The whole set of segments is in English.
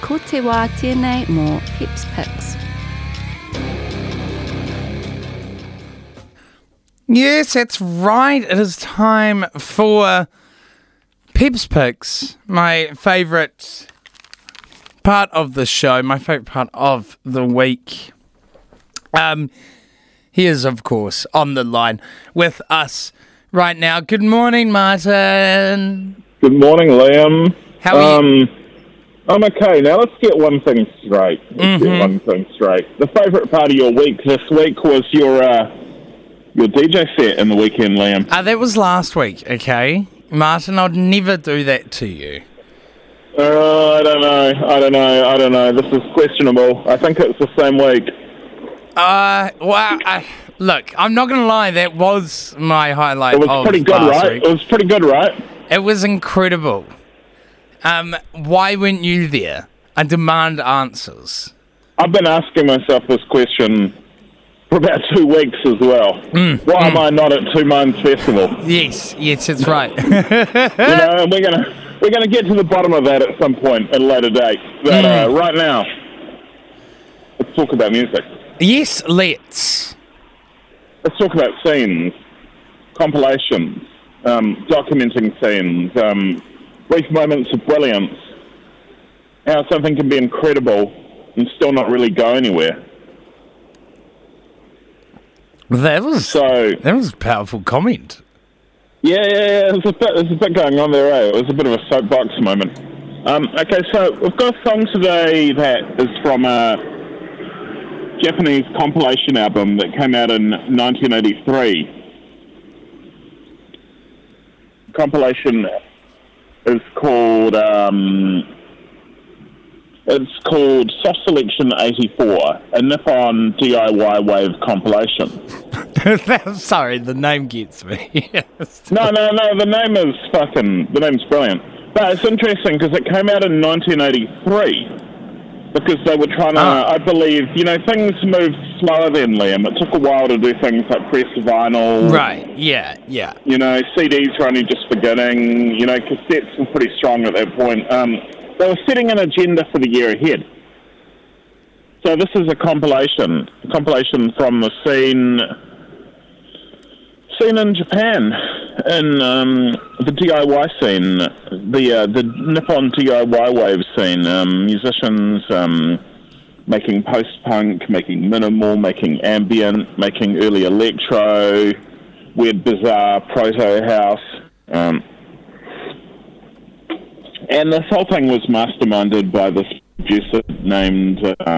ko te wā tēnei mō Peps Picks. Yes, that's right. It is time for Peps Picks, my favourite part of the show, my favourite part of the week. He is, of course, on the line with us right now. Good morning, Martin. Good morning, Liam. How are you? I'm okay. Now let's get one thing straight. The favourite part of your week this week was your DJ set in the weekend, Liam. That was last week, okay? Martin, I'd never do that to you. I don't know. This is questionable. I think it's the same week. Look, I'm not going to lie, that was my highlight of It was pretty good, last right? week. It was pretty good, right? It was incredible. Why weren't you there? I demand answers. I've been asking myself this question for about 2 weeks as well. Why am I not at Two Minds Festival? Yes, that's right. And we're gonna get to the bottom of that at some point at a later date. But right now, let's talk about music. Yes, let's. Let's talk about scenes, compilations, documenting scenes, brief moments of brilliance, how something can be incredible and still not really go anywhere. That was a powerful comment. Yeah, there's a bit going on there, eh? It was a bit of a soapbox moment. Okay, so we've got a song today that is from a Japanese compilation album that came out in 1983. The compilation is called Soft Selection 84, a Nippon DIY Wave compilation. Sorry, the name gets me. No, the name's brilliant. But it's interesting because it came out in 1983 because they were trying to, I believe, things moved slower then, Liam. It took a while to do things like press vinyl. Right, yeah. CDs were only just beginning. Cassettes were pretty strong at that point. They were setting an agenda for the year ahead. So this is a compilation from the scene in Japan, in the DIY scene, the Nippon DIY wave scene. Musicians making post-punk, making minimal, making ambient, making early electro, weird, bizarre proto-house. And this whole thing was masterminded by this producer named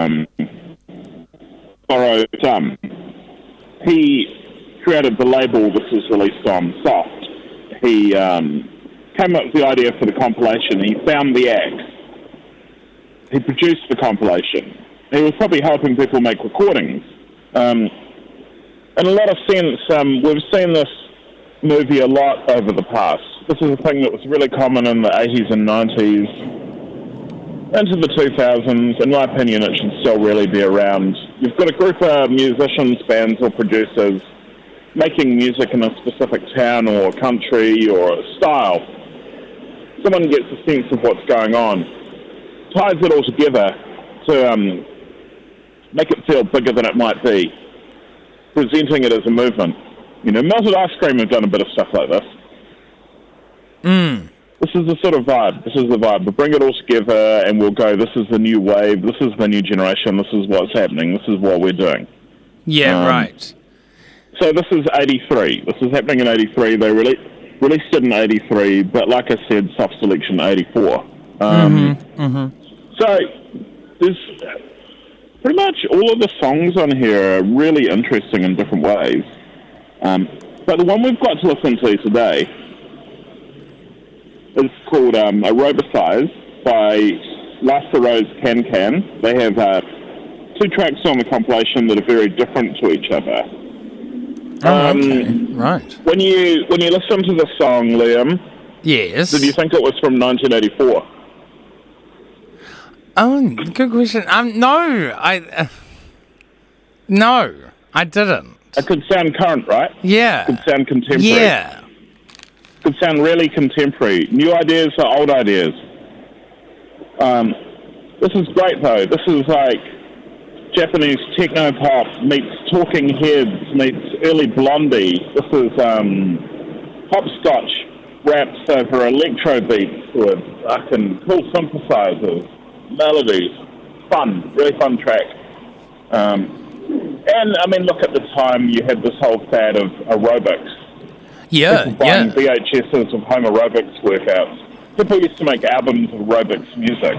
Toro Dum. He created the label this was released on, Soft. He came up with the idea for the compilation. He found the acts. He produced the compilation. He was probably helping people make recordings. In a lot of sense, we've seen this movie a lot over the past. This is a thing that was really common in the 80s and 90s, into the 2000s. In my opinion, it should still really be around. You've got a group of musicians, bands, or producers making music in a specific town or country or style. Someone gets a sense of what's going on, ties it all together to make it feel bigger than it might be, presenting it as a movement. Melted Ice Cream have done a bit of stuff like this. This is the sort of vibe. This is the vibe. We'll bring it all together and we'll go, this is the new wave, this is the new generation, this is what's happening, this is what we're doing. Yeah, right. So this is 83. This is happening in 83. They released it in 83, but like I said, Soft Selection 84. So there's pretty much all of the songs on here are really interesting in different ways. But the one we've got to listen to today is called Aerobicize by Lassa Rose Can. They have 2 tracks on the compilation that are very different to each other. Okay. Right. When you listen to the song, Liam, yes, did you think it was from 1984? Oh, good question. No, I didn't. It could sound current, right? Yeah. It could sound contemporary. Yeah. It could sound really contemporary. New ideas are old ideas. This is great, though. This is like Japanese techno pop meets Talking Heads meets early Blondie. This is hopscotch raps over electro beats with fucking cool synthesizers, melodies. Fun, really fun track. And I mean, look, at the time you had this whole fad of aerobics. Yeah, People buying VHSs of home aerobics workouts. People used to make albums of aerobics music.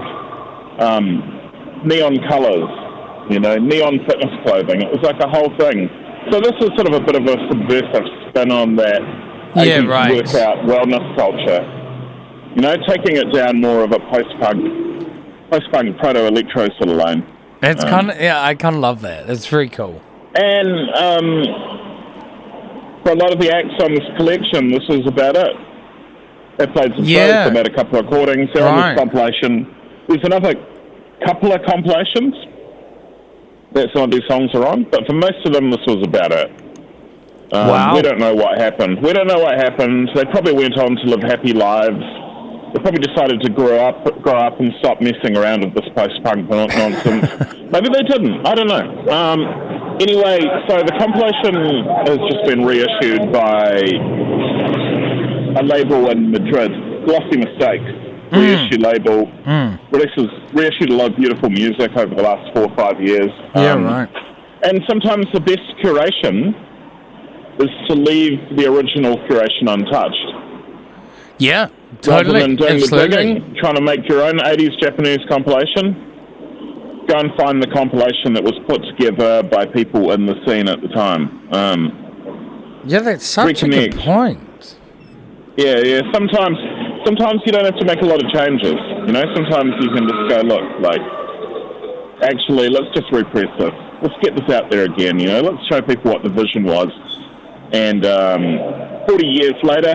Neon colors, neon fitness clothing. It was like a whole thing. So this is sort of a bit of a subversive spin on that workout wellness culture. Taking it down more of a post-punk proto-electro sort of lane. It's I kind of love that. It's very cool. And for a lot of the acts on this collection, this is about it. They played some shows, they made a couple of recordings, they're on this compilation. There's another couple of compilations that some of these songs are on, but for most of them, this was about it. We don't know what happened. They probably went on to live happy lives. They probably decided to grow up and stop messing around with this post-punk nonsense. Maybe they didn't. I don't know. Anyway, so the compilation has just been reissued by a label in Madrid, Glossy Mistakes. Reissue label. Reissued a lot of beautiful music over the last 4 or 5 years. And sometimes the best curation is to leave the original curation untouched. Yeah, totally. Rather than doing the digging, trying to make your own 80s Japanese compilation, go and find the compilation that was put together by people in the scene at the time. That's such a good point. Yeah. Sometimes you don't have to make a lot of changes. Sometimes you can just go, look, actually, let's just repress this. Let's get this out there again. Let's show people what the vision was. And 40 years later,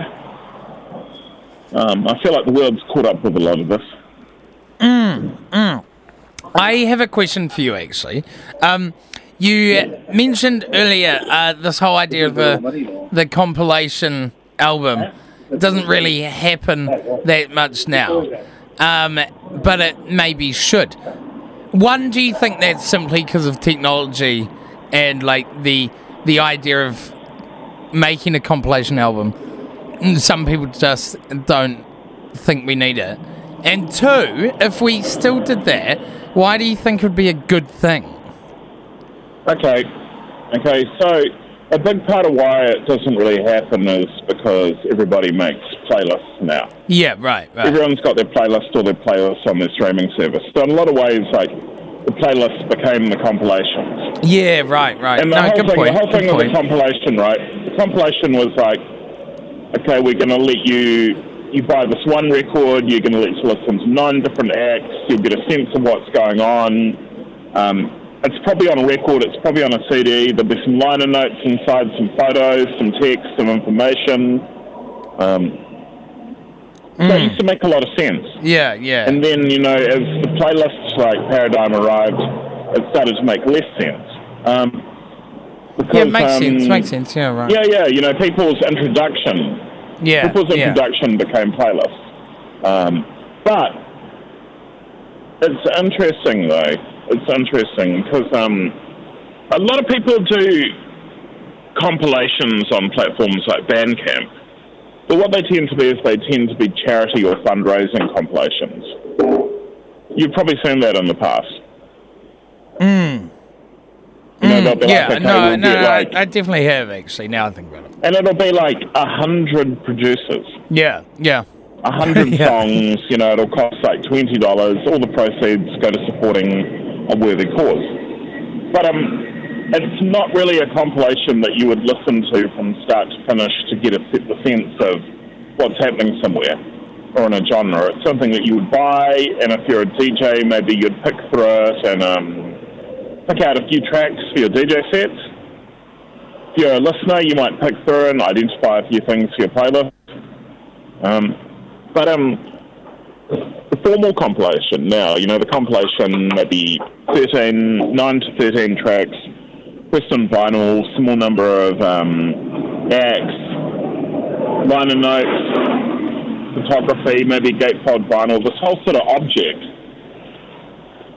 I feel like the world's caught up with a lot of this. I have a question for you, actually. You mentioned earlier this whole idea of the compilation album. It doesn't really happen that much now, but it maybe should. One, do you think that's simply because of technology and the idea of making a compilation album? Some people just don't think we need it. And two, if we still did that, why do you think it would be a good thing? Okay, so a big part of why it doesn't really happen is because everybody makes playlists now. Yeah, right. Everyone's got their playlist or their playlist on their streaming service. So in a lot of ways, the playlists became the compilations. Yeah, right. And the whole thing of the compilation, right? The compilation was okay, we're going to let you buy this one record, you're going to let you listen to 9 different acts, you'll get a sense of what's going on. It's probably on a record, it's probably on a CD, there'll be some liner notes inside, some photos, some text, some information. So it used to make a lot of sense. Yeah. And then, as the playlists paradigm arrived, it started to make less sense. Because, it makes sense, yeah, right. Yeah, people's introduction became playlists. But it's interesting, though. It's interesting because a lot of people do compilations on platforms like Bandcamp, but what they tend to be is charity or fundraising compilations. You've probably seen that in the past. They'll be I definitely have, actually, now I think about it. And it'll be 100 producers. Yeah. 100 songs, it'll cost $20. All the proceeds go to supporting a worthy cause. But it's not really a compilation that you would listen to from start to finish to get the sense of what's happening somewhere or in a genre. It's something that you would buy, and if you're a DJ, maybe you'd pick through it and pick out a few tracks for your DJ sets. If you're a listener, you might pick through and identify a few things for your playlist. But the formal compilation now, the compilation maybe 9 to 13 tracks, pressed on vinyl, small number of acts, liner notes, photography, maybe gatefold vinyl, this whole sort of object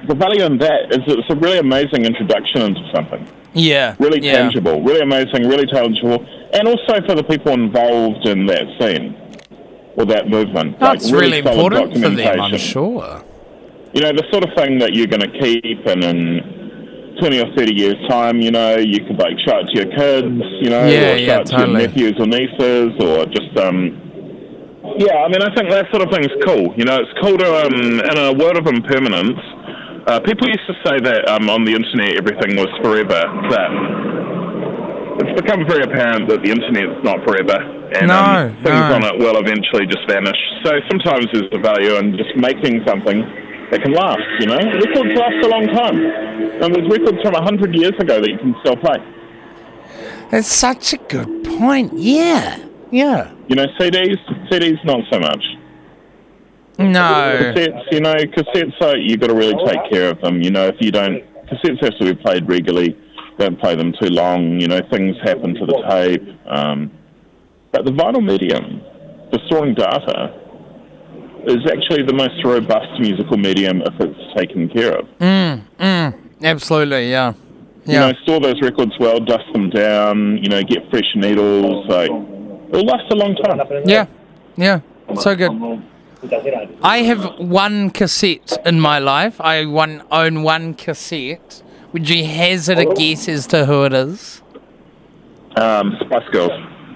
the value in that is it's a really amazing introduction into something. Yeah. Really tangible, really amazing, really tangible, and also for the people involved in that scene or that movement. That's really solid important for them, I'm documentation. sure. You know, the sort of thing that you're going to keep and in 20 or 30 years' time, you know, you could like show it to your kids, you know, or show it to your nephews or nieces, or just, yeah, I mean, I think that sort of thing's cool. You know, it's cool to, in a world of impermanence, people used to say that on the internet everything was forever, that it's become very apparent that the internet's not forever, and things on it will eventually just vanish. So sometimes there's a value in just making something that can last, you know? Records last a long time. And there's records from 100 years ago that you can still play. That's such a good point. Yeah. Yeah. You know, CDs not so much. No. Cassettes, you got to really take care of them. You know, if you don't, cassettes have to be played regularly. Don't play them too long. You know, things happen to the tape. But the vinyl medium for storing data is actually the most robust musical medium if it's taken care of. Absolutely, yeah. You know, store those records well, dust them down, you know, get fresh needles, like, it'll last a long time. Yeah, so good. I have one cassette in my life. I own one cassette. Would you hazard a guess as to who it is? Spice Girls.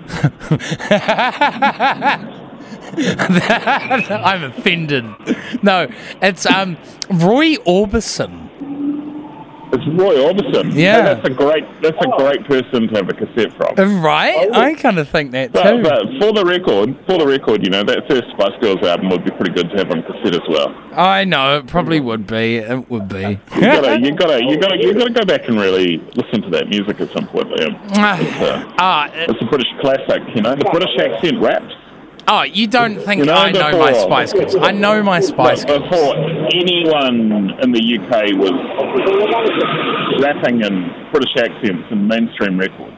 I'm offended. No, it's Roy Orbison. It's Roy Orbison. Yeah, hey, that's a great person to have a cassette from. Right? I kind of think that too. But for the record, you know, that first Spice Girls album would be pretty good to have on cassette as well. I know it probably would be. It would be. You gotta go back and really listen to that music at some point, Liam. It's a British classic, you know. The British accent raps. Oh, you don't think I know my Spice Girls? I know my Spice Girls. Before anyone in the UK was rapping in British accents in mainstream records.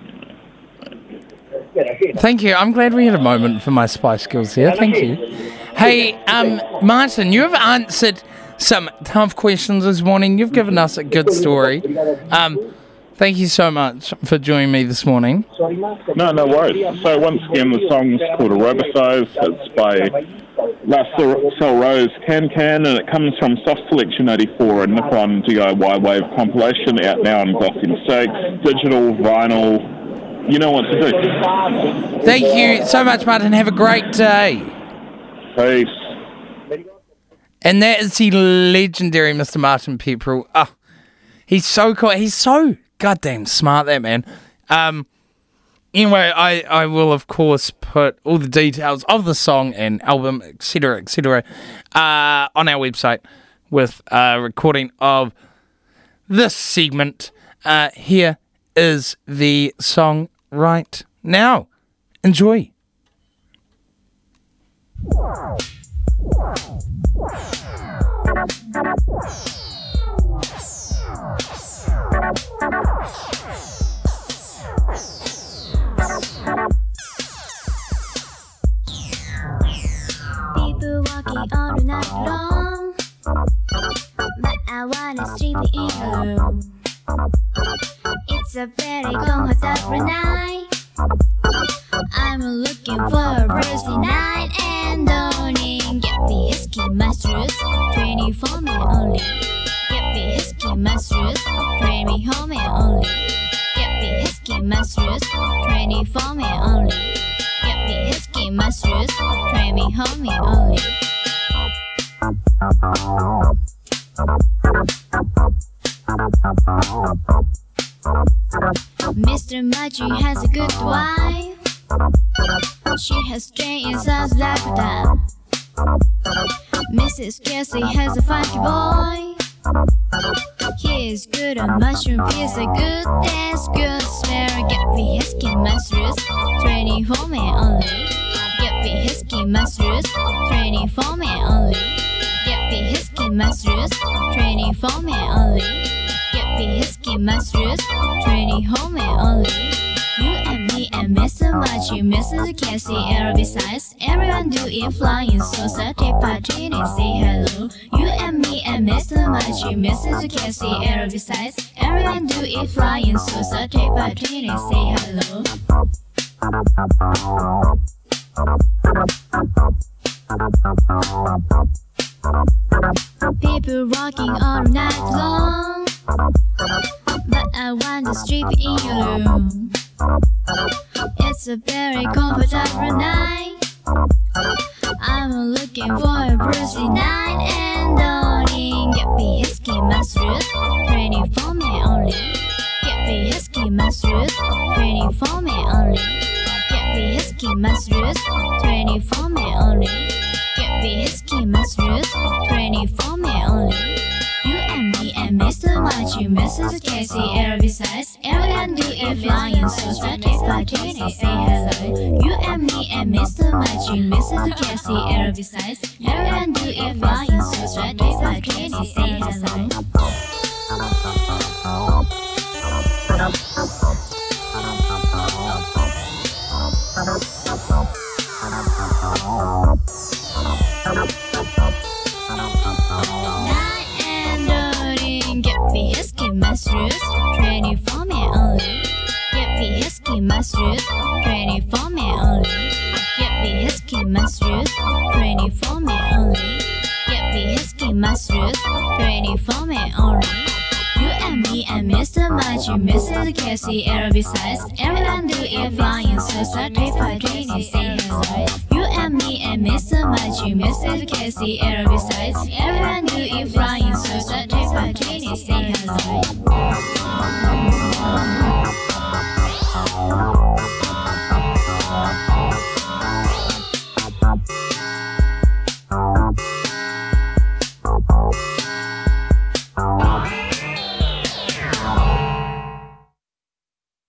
Thank you. I'm glad we had a moment for my Spice Girls here. Thank you. Hey, Martin, you have answered some tough questions this morning. You've given us a good story. Thank you so much for joining me this morning. No worries. So once again, the song's called Aerobicize. It's by La Cell Rose Can, and it comes from Soft Selection 84, a Nippon DIY Wave compilation, out now on Glossy Mistakes, digital, vinyl. You know what to do. Thank you so much, Martin. Have a great day. Peace. And that is the legendary Mr. Martin Pepperell. Oh, he's so cool. He's so goddamn smart, that man. Anyway, I will, of course, put all the details of the song and album, etc., on our website with a recording of this segment. Here is the song right now. Enjoy. People walking all night long, but I wanna sleep in a room. It's a very cold every night. I'm looking for a breezy night and dawning. Get me whiskey masters, 24 me only. Get me whiskey masters, 20 me home me only. Get me whiskey masters, 24 me only. Get me whiskey masters, 20 me home me only. Mr. Maggie has a good wife. She has strange eyes like a dove. Mrs. Cassie has a funky boy. He is good on mushroom, he's a good dance, good smell. Get me his skin masters, 24 me only. Get me his skin masters, 24 me only. Get me his skin masters, 24 me only. Get me his skin masters, 24 me only. You and me and Mr. Machi, Mrs. Cassie, and besides, everyone do it flying. So Saturday party and say hello. hello. You and me and Mr. Magic, Mrs. Cassie, air besides. Everyone do it flying, so take by train and say hello. People walking all night long, but I want to sleep in your room. It's a very comfortable night. I'm looking for a breezy night, and darling, get me husky mushrooms, training for me only. Get me husky mushrooms, training for me only. Get me husky mushrooms, training for me only. Get me husky mushrooms, training for me only. You and me and Mr. Magic, Mrs. Cassie, air besides. Everyone do it flying, so by train and say hello. You and me and Mr. Magic, Mrs. Cassie, air besides. Everyone do it flying, so by train and say hello. Night and darling, get me husky mushrooms, training for me only. Get me husky mushrooms, training for me only. Get me husky mushrooms, training for me only. Get me husky mushrooms, training for me only. You and me and Mr. Magic, Mrs. Cassie, air besides. Everyone do it flying, so by train and say hello. You and me and Mr. Magic, Mrs. Cassie, air besides. Everyone do it flying, so by train and say hello.